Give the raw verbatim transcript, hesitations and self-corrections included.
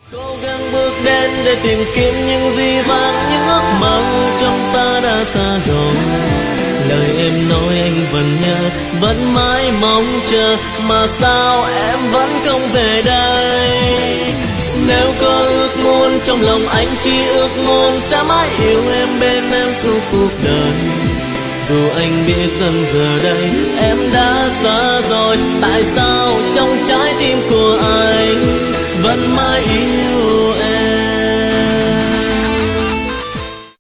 Cố gắng bước đến để tìm kiếm những gì vang, những ước mơ trong ta đã xa rồi. Lời em nói anh vẫn nhớ, vẫn mãi mong chờ, mà sao em vẫn không về đây? Nếu có ước muốn trong lòng anh chỉ ước muốn sẽ mãi yêu em bên em suốt cuộc đời. Dù anh biết rằng giờ đây em đã xa rồi, tại sao